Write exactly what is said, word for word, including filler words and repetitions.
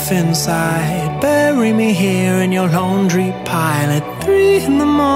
inside. Bury me here in your laundry pile at three in the morning.